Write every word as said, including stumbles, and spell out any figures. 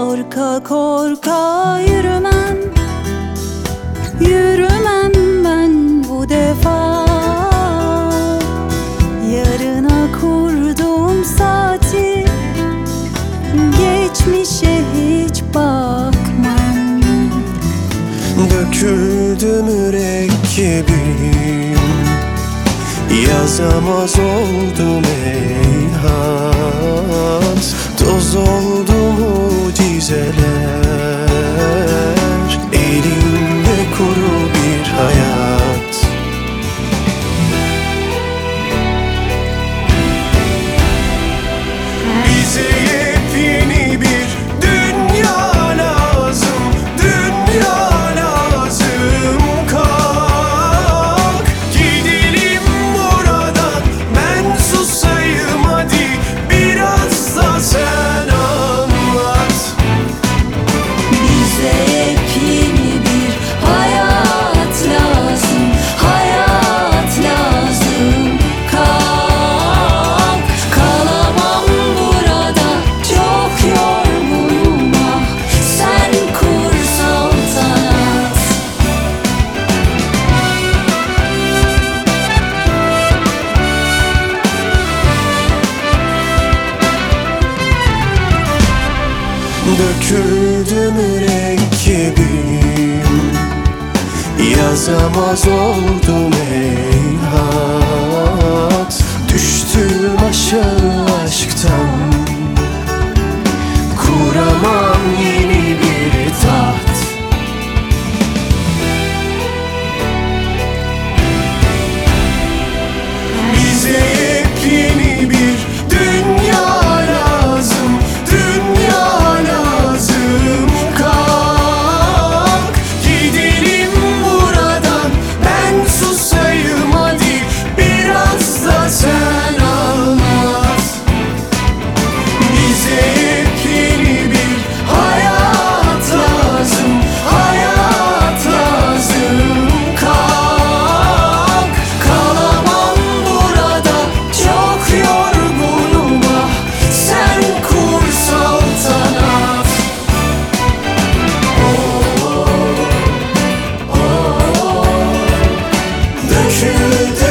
Korka korka yürümem, yürümem ben bu defa. Yarına kurduğum saati, geçmişe hiç bakmam. Döküldü mürekkebim, yazamaz oldum heyhat. Toz oldu mucizeler, elimde kuru bir hayat. Bize yepyeni bir dünya lazım, dünya lazım. Kalk gidelim buradan, ben susayım hadi, biraz da sen anlat. Bize yepyeni bir hayat lazım, hayat lazım. Kalk, kalamam burada, çok yorgunum ah, sen kur saltanat. Döküldü mürekkebim, yazamaz oldum heyhat. Düştüm aşağı aşktan, kuramam yeni bir taht. Bize yepyeni bir dünya lazım, dünya lazım. Kalk gidelim buradan, ben susayım hadi, biraz da sen anlat. Bize yepyeni bir hayat lazım, hayat lazım. Kalk, kalamam burada, çok yorgunum ah, sen kur saltanat. Oh, oh, oh. Döküldü